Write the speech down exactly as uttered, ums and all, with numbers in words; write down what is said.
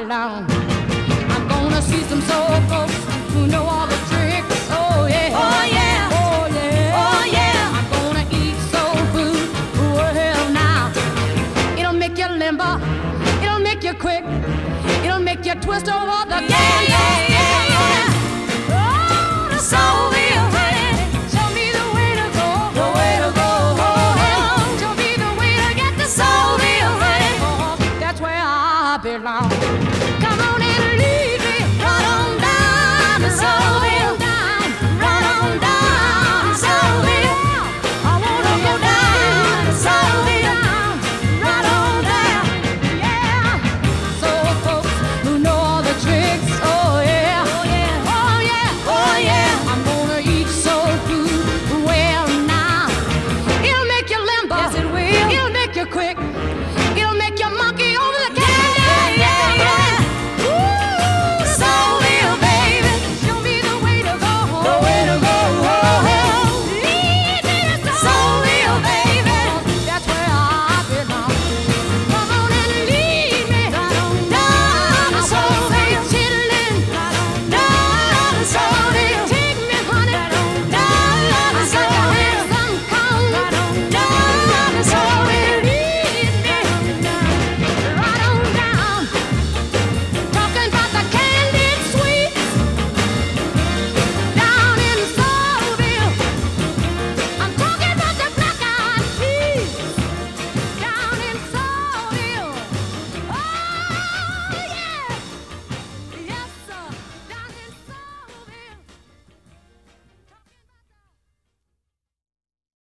down. I'm gonna see some soul folks who know all the tricks. Oh yeah, Oh yeah, oh yeah, oh yeah. I'm gonna eat soul food. Well now, it'll make you limber, it'll make you quick, it'll make you twist over the Yeah, yeah, yeah, yeah. Oh, the soul will.